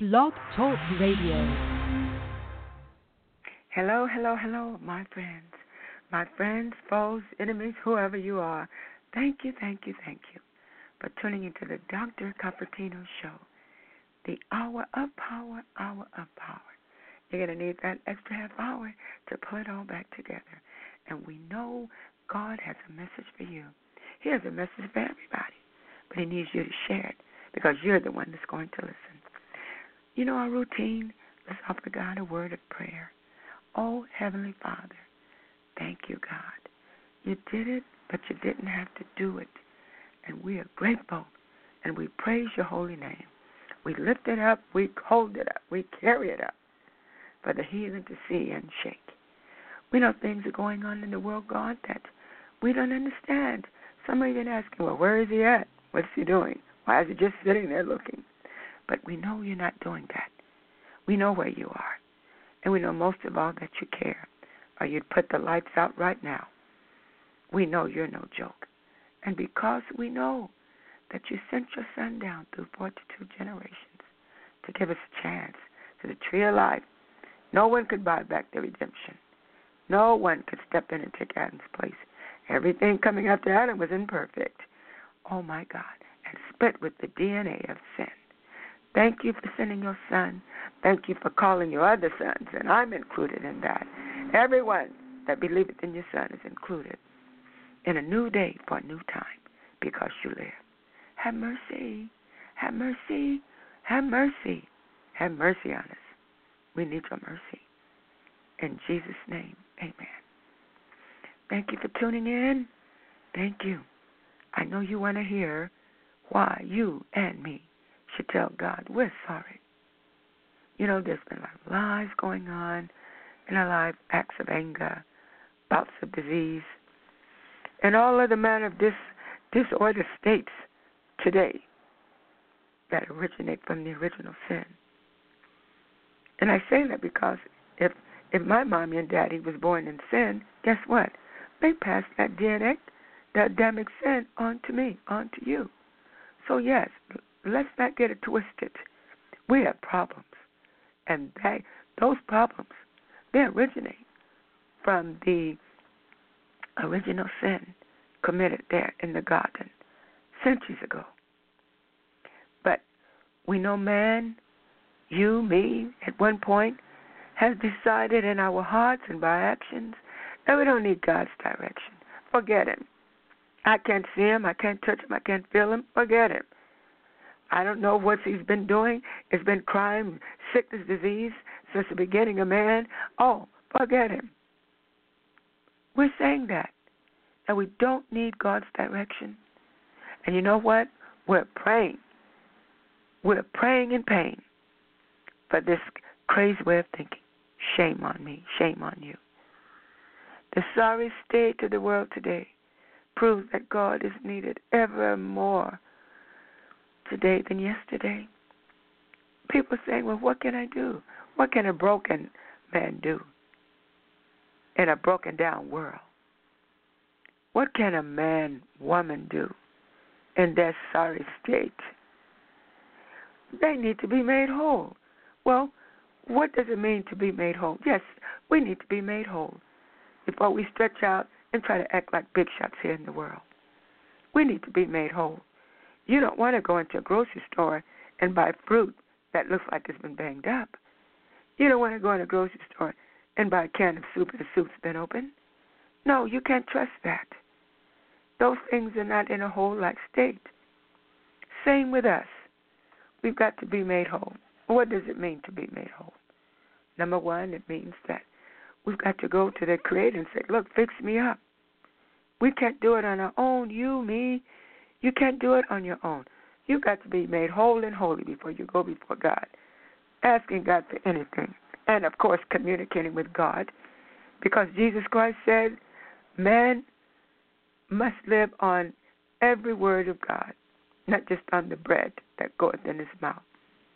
Blog Talk Radio. Hello, hello, hello, my friends, foes, enemies, whoever you are. Thank you for tuning into the Dr. Cupertino Show, the hour of power, hour of power. You're going to need that extra half hour to pull it all back together. And we know God has a message for you. He has a message for everybody, but He needs you to share it because you're the one that's going to listen. You know our routine. Let's offer God a word of prayer. Oh, Heavenly Father, thank you, God. You did it, but you didn't have to do it. And we are grateful, and we praise your holy name. We lift it up, we hold it up, we carry it up for the heathen to see and shake. We know things are going on in the world, God, that we don't understand. Some are even asking, well, where is he at? What's he doing? Why is he just sitting there looking? But we know you're not doing that. We know where you are. And we know most of all that you care, or you'd put the lights out right now. We know you're no joke. And because we know that you sent your son down through 42 generations to give us a chance to the tree of life, no one could buy back the redemption. No one could step in and take Adam's place. Everything coming after Adam was imperfect. Oh, my God. And split with the DNA of sin. Thank you for sending your son. Thank you for calling your other sons, and I'm included in that. Everyone that believeth in your son is included in a new day for a new time because you live. Have mercy. Have mercy. Have mercy. Have mercy on us. We need your mercy. In Jesus' name, amen. Thank you for tuning in. Thank you. I know you want to hear why you and me should tell God we're sorry. You know, there's been a lot of lies going on in our life, acts of anger, bouts of disease, and all other manner of disorder states today that originate from the original sin. And I say that because if my mommy and daddy was born in sin, guess what? They passed that DNA, that Adamic sin, on to me, on to you. So yes, let's not get it twisted. We have problems. And those problems, they originate from the original sin committed there in the garden centuries ago. But we know man, you, me, at one point, has decided in our hearts and by actions that we don't need God's direction. Forget him. I can't see him. I can't touch him. I can't feel him. Forget him. I don't know what he's been doing. It's been crime, sickness, disease since the beginning of man. Oh, forget him. We're saying that we don't need God's direction. And you know what? We're praying. We're praying in pain for this crazy way of thinking. Shame on me. Shame on you. The sorry state of the world today proves that God is needed ever more today than yesterday. People saying, well, what can I do? What can a broken man do in a broken down world? What can a man, woman do in their sorry state? They need to be made whole. Well, what does it mean to be made whole? Yes, we need to be made whole before we stretch out and try to act like big shots here in the world. We need to be made whole. You don't want to go into a grocery store and buy fruit that looks like it's been banged up. You don't want to go in a grocery store and buy a can of soup and the soup's been open. No, you can't trust that. Those things are not in a whole-like state. Same with us. We've got to be made whole. What does it mean to be made whole? Number one, it means that we've got to go to the Creator and say, look, fix me up. We can't do it on our own, you, me. You can't do it on your own. You've got to be made whole and holy before you go before God, asking God for anything. And, of course, communicating with God, because Jesus Christ said man must live on every word of God, not just on the bread that goeth in his mouth.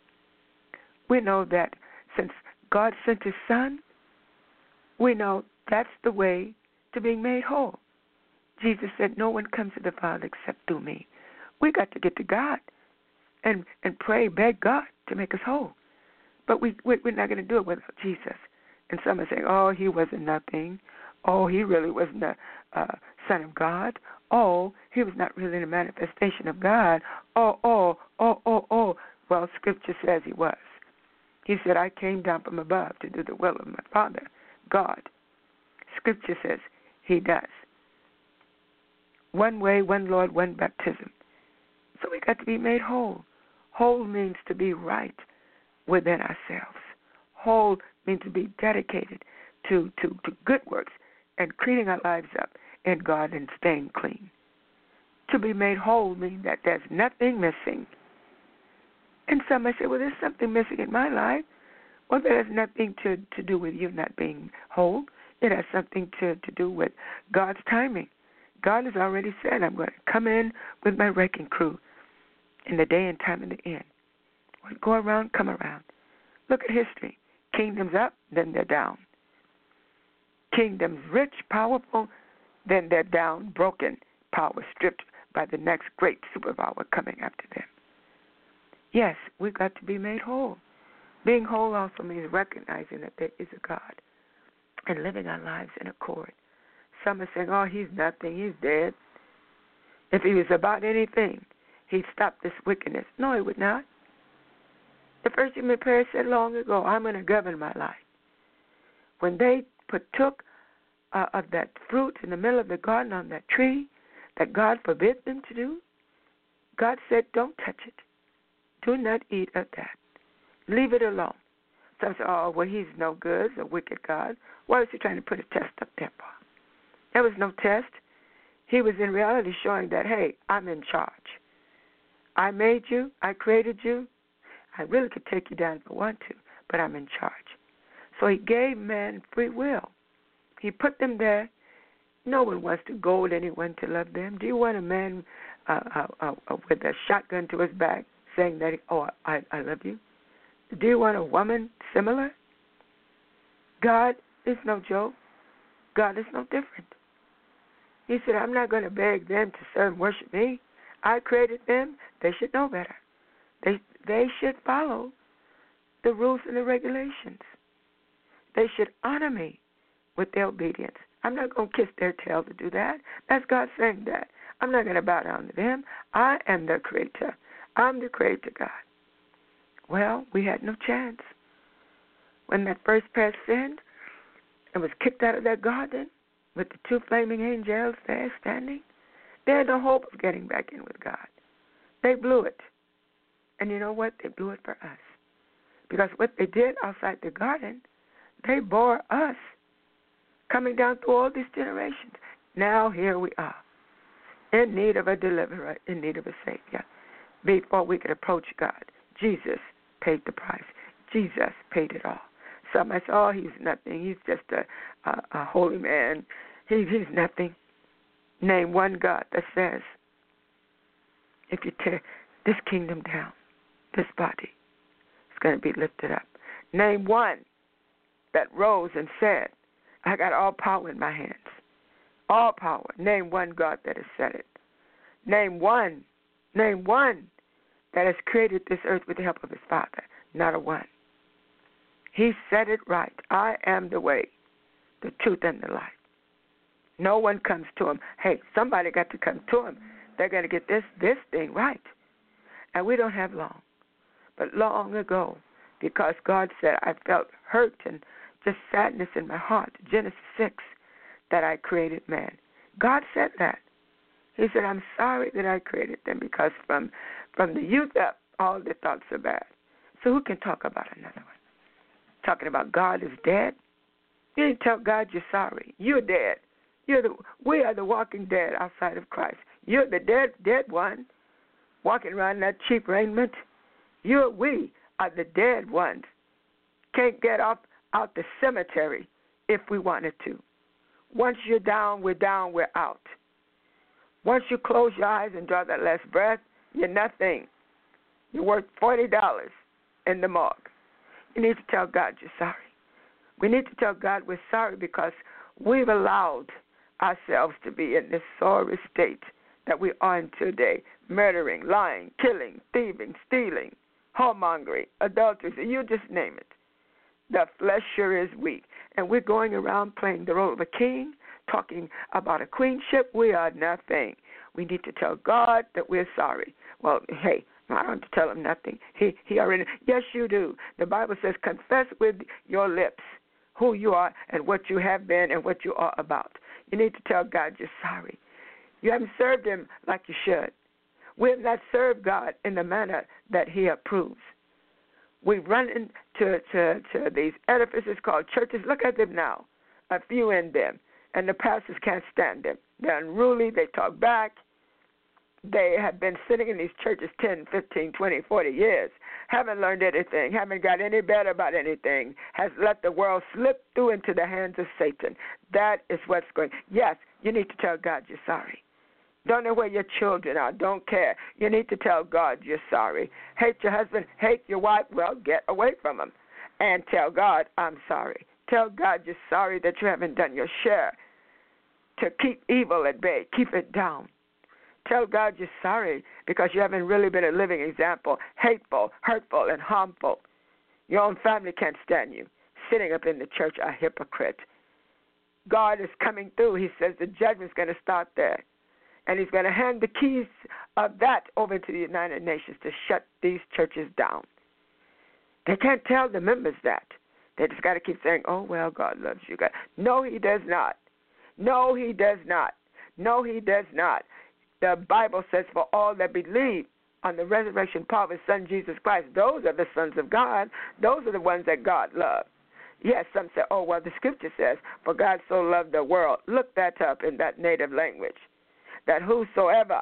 We know that since God sent his Son, we know that's the way to being made whole. Jesus said, no one comes to the Father except through me. We got to get to God and pray, beg God to make us whole. But we're not going to do it without Jesus. And some are saying, oh, he wasn't nothing. Oh, he really wasn't a son of God. Oh, he was not really a manifestation of God. Oh. Well, Scripture says he was. He said, I came down from above to do the will of my Father, God. Scripture says he does. One way, one Lord, one baptism. So we got to be made whole. Whole means to be right within ourselves. Whole means to be dedicated to good works and cleaning our lives up in God and staying clean. To be made whole means that there's nothing missing. And some may say, well, there's something missing in my life. Well, that has nothing to do with you not being whole. It has something to do with God's timing. God has already said, I'm going to come in with my wrecking crew in the day and time of the end. What go around, come around. Look at history. Kingdoms up, then they're down. Kingdoms rich, powerful, then they're down, broken, power stripped by the next great superpower coming after them. Yes, we've got to be made whole. Being whole also means recognizing that there is a God and living our lives in accord. Some are saying, oh, he's nothing, he's dead. If he was about anything, he'd stop this wickedness. No, he would not. The first human prayer said long ago, I'm going to govern my life. When they partook of that fruit in the middle of the garden on that tree that God forbid them to do, God said, don't touch it. Do not eat of that. Leave it alone. Some say, oh, well, he's no good, a wicked God. Why was he trying to put a test up there for? There was no test. He was in reality showing that, hey, I'm in charge. I made you. I created you. I really could take you down if I want to, but I'm in charge. So he gave man free will. He put them there. No one wants to goad anyone to love them. Do you want a man with a shotgun to his back saying that, I love you? Do you want a woman similar? God is no joke. God is no different. He said, I'm not going to beg them to serve and worship me. I created them. They should know better. They should follow the rules and the regulations. They should honor me with their obedience. I'm not going to kiss their tail to do that. That's God saying that. I'm not going to bow down to them. I am their creator. I'm the creator God. Well, we had no chance. When that first pair sinned and was kicked out of that garden with the two flaming angels there standing, they had no hope of getting back in with God. They blew it. And you know what? They blew it for us. Because what they did outside the garden, they bore us coming down through all these generations. Now here we are, in need of a deliverer, in need of a Savior. Before we could approach God, Jesus paid the price. Jesus paid it all. Some might say, oh, he's nothing. He's just a holy man. He's nothing. Name one God that says, if you tear this kingdom down, this body is going to be lifted up. Name one that rose and said, I got all power in my hands. All power. Name one God that has said it. Name one that has created this earth with the help of his Father. Not a one. He said it right. I am the way, the truth, and the life. No one comes to him. Hey, somebody got to come to him. They're going to get this thing right. And we don't have long. But long ago, because God said, I felt hurt and just sadness in my heart, Genesis 6, that I created man. God said that. He said, I'm sorry that I created them because from the youth up, all their thoughts are bad. So who can talk about another one? Talking about God is dead? You didn't tell God you're sorry. You're dead. We are the walking dead outside of Christ. You're the dead one walking around in that cheap raiment. We are the dead ones. Can't get out the cemetery if we wanted to. Once you're down, we're out. Once you close your eyes and draw that last breath, you're nothing. You're worth $40 in the morgue. You need to tell God you're sorry. We need to tell God we're sorry because we've allowed ourselves to be in this sorry state that we are in today, murdering, lying, killing, thieving, stealing, whoremongering, adultery, you just name it. The flesh sure is weak. And we're going around playing the role of a king, talking about a queenship. We are nothing. We need to tell God that we're sorry. Well, hey, I don't have to tell him nothing. He already, yes, you do. The Bible says, confess with your lips who you are and what you have been and what you are about. You need to tell God you're sorry. You haven't served him like you should. We have not served God in the manner that he approves. We run into these edifices called churches. Look at them now, a few in them, and the pastors can't stand them. They're unruly. They talk back. They have been sitting in these churches 10, 15, 20, 40 years, haven't learned anything, haven't got any better about anything, has let the world slip through into the hands of Satan. That is what's going on. Yes, you need to tell God you're sorry. Don't know where your children are. Don't care. You need to tell God you're sorry. Hate your husband, hate your wife. Well, get away from them and tell God, I'm sorry. Tell God you're sorry that you haven't done your share to keep evil at bay. Keep it down. Tell God you're sorry because you haven't really been a living example, hateful, hurtful, and harmful. Your own family can't stand you. Sitting up in the church, a hypocrite. God is coming through. He says the judgment's going to start there. And he's going to hand the keys of that over to the United Nations to shut these churches down. They can't tell the members that. They just got to keep saying, oh, well, God loves you guys. No, he does not. No, he does not. No, he does not. The Bible says for all that believe on the resurrection power of his Son, Jesus Christ, those are the sons of God. Those are the ones that God loves. Yes, some say, oh, well, the scripture says, for God so loved the world. Look that up in that native language. That whosoever,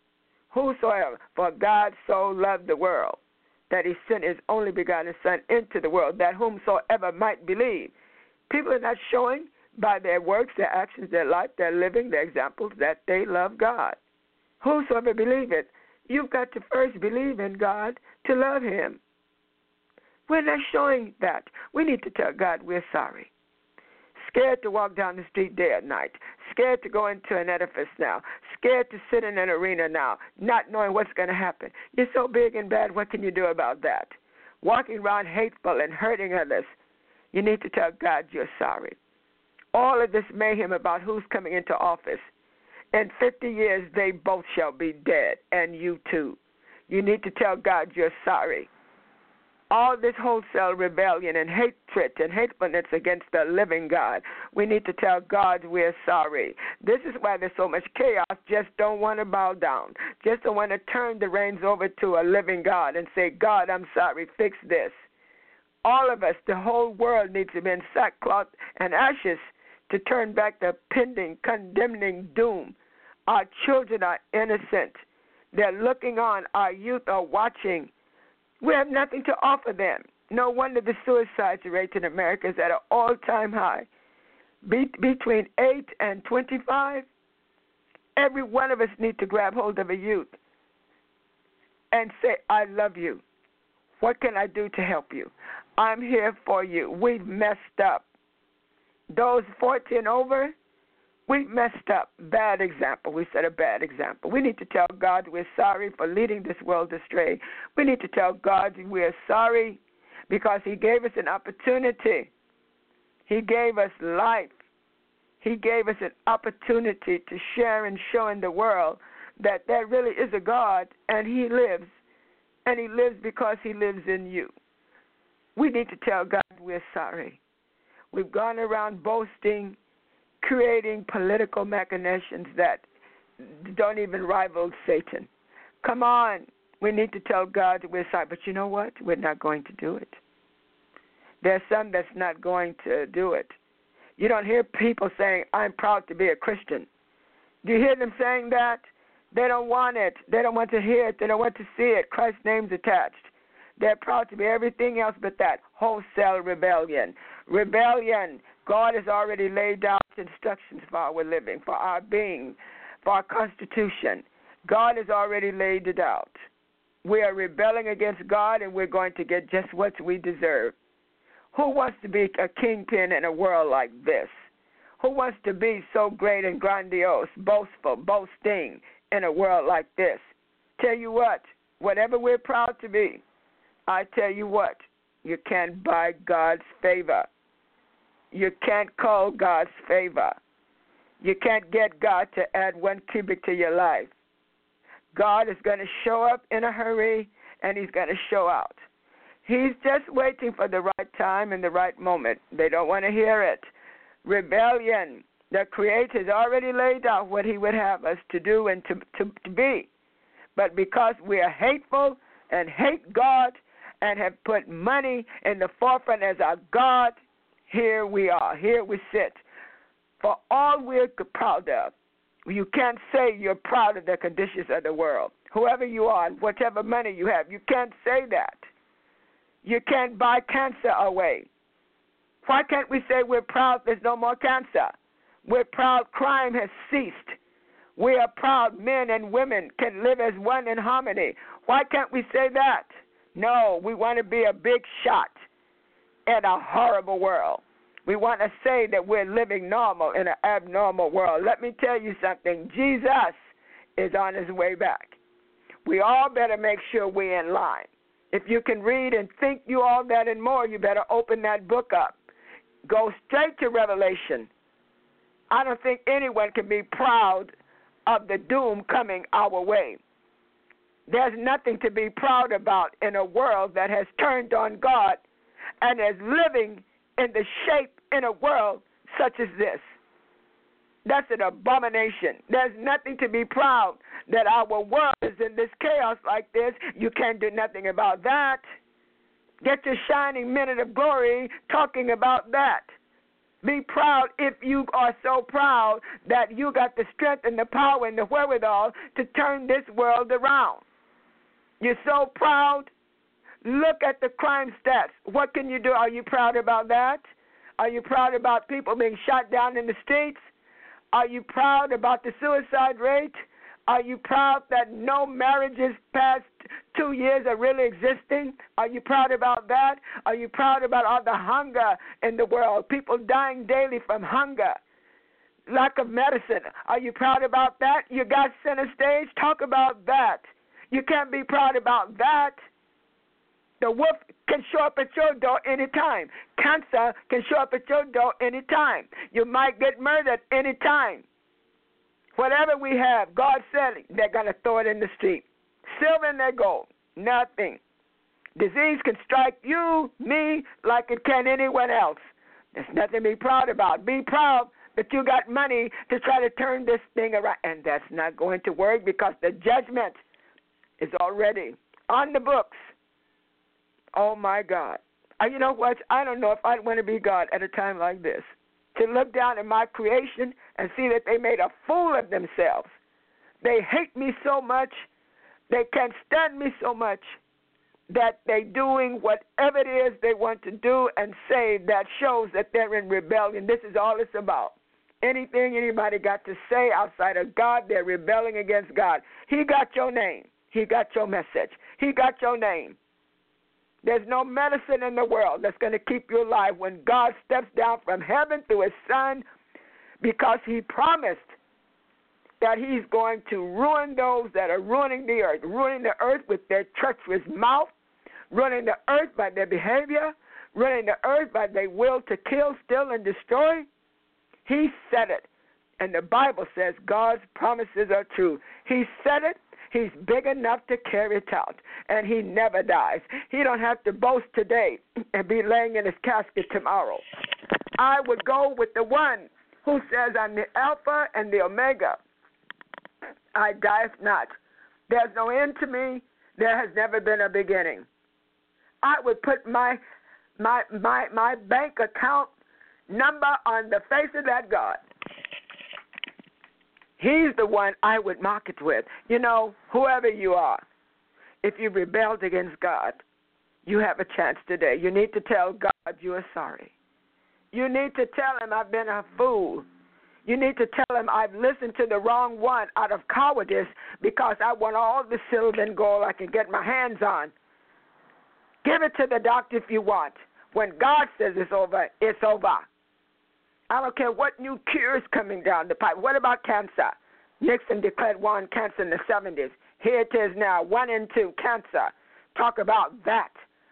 for God so loved the world, that he sent his only begotten Son into the world, that whomsoever might believe. People are not showing by their works, their actions, their life, their living, their examples, that they love God. Whosoever believeth, you've got to first believe in God to love him. We're not showing that. We need to tell God we're sorry. Scared to walk down the street day or night. Scared to go into an edifice now. Scared to sit in an arena now, not knowing what's going to happen. You're so big and bad, what can you do about that? Walking around hateful and hurting others. You need to tell God you're sorry. All of this mayhem about who's coming into office. In 50 years, they both shall be dead, and you too. You need to tell God you're sorry. All this wholesale rebellion and hatred and hatefulness against the living God, we need to tell God we're sorry. This is why there's so much chaos. Just don't want to bow down. Just don't want to turn the reins over to a living God and say, God, I'm sorry, fix this. All of us, the whole world needs to be in sackcloth and ashes to turn back the pending, condemning doom. Our children are innocent. They're looking on. Our youth are watching. We have nothing to offer them. No wonder the suicide rate in America is at an all-time high. Between 8 and 25, every one of us needs to grab hold of a youth and say, I love you. What can I do to help you? I'm here for you. We've messed up. Those 40 and over, we messed up. Bad example. We set a bad example. We need to tell God we're sorry for leading this world astray. We need to tell God we're sorry because he gave us an opportunity. He gave us life. He gave us an opportunity to share and show in the world that there really is a God and he lives. And he lives because he lives in you. We need to tell God we're sorry. We've gone around boasting, creating political machinations that don't even rival Satan. Come on. We need to tell God we're sorry. But you know what? We're not going to do it. There's some that's not going to do it. You don't hear people saying, I'm proud to be a Christian. Do you hear them saying that? They don't want it. They don't want to hear it. They don't want to see it. Christ's name's attached. They're proud to be everything else but that. Wholesale rebellion. Rebellion. God has already laid out instructions for our living, for our being, for our constitution. God has already laid it out. We are rebelling against God, and we're going to get just what we deserve. Who wants to be a kingpin in a world like this? Who wants to be so great and grandiose, boastful, boasting in a world like this? Tell you what, whatever we're proud to be, I tell you what, you can't buy God's favor. You can't call God's favor. You can't get God to add 1 cubit to your life. God is going to show up in a hurry, and he's going to show out. He's just waiting for the right time and the right moment. They don't want to hear it. Rebellion. The Creator has already laid out what he would have us to do and to be. But because we are hateful and hate God and have put money in the forefront as our God, here we are. Here we sit. For all we're proud of, you can't say you're proud of the conditions of the world. Whoever you are, whatever money you have, you can't say that. You can't buy cancer away. Why can't we say we're proud there's no more cancer? We're proud crime has ceased. We are proud men and women can live as one in harmony. Why can't we say that? No, we want to be a big shot in a horrible world. We want to say that we're living normal in an abnormal world. Let me tell you something. Jesus is on his way back. We all better make sure we're in line. If you can read and think you all that and more, you better open that book up. Go straight to Revelation. I don't think anyone can be proud of the doom coming our way. There's nothing to be proud about in a world that has turned on God and is living in the shape in a world such as this. That's an abomination. There's nothing to be proud that our world is in this chaos like this. You can't do nothing about that. Get your shining minute of glory talking about that. Be proud if you are so proud that you got the strength and the power and the wherewithal to turn this world around. You're so proud. Look at the crime stats. What can you do? Are you proud about that? Are you proud about people being shot down in the streets? Are you proud about the suicide rate? Are you proud that no marriages past 2 years are really existing? Are you proud about that? Are you proud about all the hunger in the world, people dying daily from hunger, lack of medicine? Are you proud about that? You got center stage? Talk about that. You can't be proud about that. The wolf can show up at your door anytime. Cancer can show up at your door anytime. You might get murdered anytime. Whatever we have, God said they're going to throw it in the street. Silver and their gold, nothing. Disease can strike you, me, like it can anyone else. There's nothing to be proud about. Be proud that you got money to try to turn this thing around. And that's not going to work because the judgment is already on the books. Oh, my God. You know what? I don't know if I'd want to be God at a time like this. To look down at my creation and see that they made a fool of themselves. They hate me so much. They can't stand me so much that they're doing whatever it is they want to do and say that shows that they're in rebellion. This is all it's about. Anything anybody got to say outside of God, they're rebelling against God. He got your name. He got your message. He got your name. There's no medicine in the world that's going to keep you alive when God steps down from heaven through his Son, because he promised that he's going to ruin those that are ruining the earth with their treacherous mouth, ruining the earth by their behavior, ruining the earth by their will to kill, steal, and destroy. He said it, and the Bible says God's promises are true. He said it. He's big enough to carry it out, and he never dies. He don't have to boast today and be laying in his casket tomorrow. I would go with the one who says, I'm the Alpha and the Omega. I die not. There's no end to me. There has never been a beginning. I would put my bank account number on the face of that God. He's the one I would mock it with. You know, whoever you are, if you rebelled against God, you have a chance today. You need to tell God you are sorry. You need to tell him I've been a fool. You need to tell him I've listened to the wrong one out of cowardice because I want all the silver and gold I can get my hands on. Give it to the doctor if you want. When God says it's over, it's over. I don't care what new cure is coming down the pipe. What about cancer? Nixon declared war on cancer in the 70s. Here it is now, 1 and 2, cancer. Talk about that.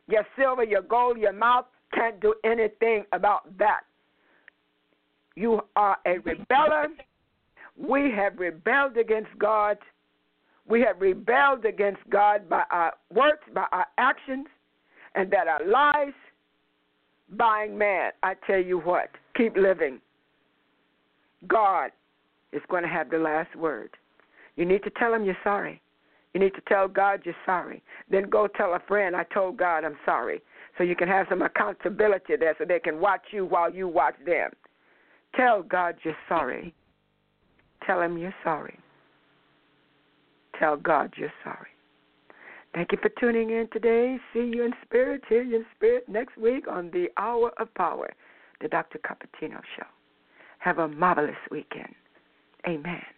Your silver, your gold, your mouth can't do anything about that. You are a rebeller. We have rebelled against God. We have rebelled against God by our words, by our actions, and that our lives buying man. I tell you what, keep living. God is going to have the last word. You need to tell him you're sorry. You need to tell God you're sorry. Then go tell a friend, I told God I'm sorry. So you can have some accountability there so they can watch you while you watch them. Tell God you're sorry. Tell him you're sorry. Tell God you're sorry. Thank you for tuning in today. See you in spirit, hear you in spirit next week on the Hour of Power, the Dr. Cupertino Show. Have a marvelous weekend. Amen.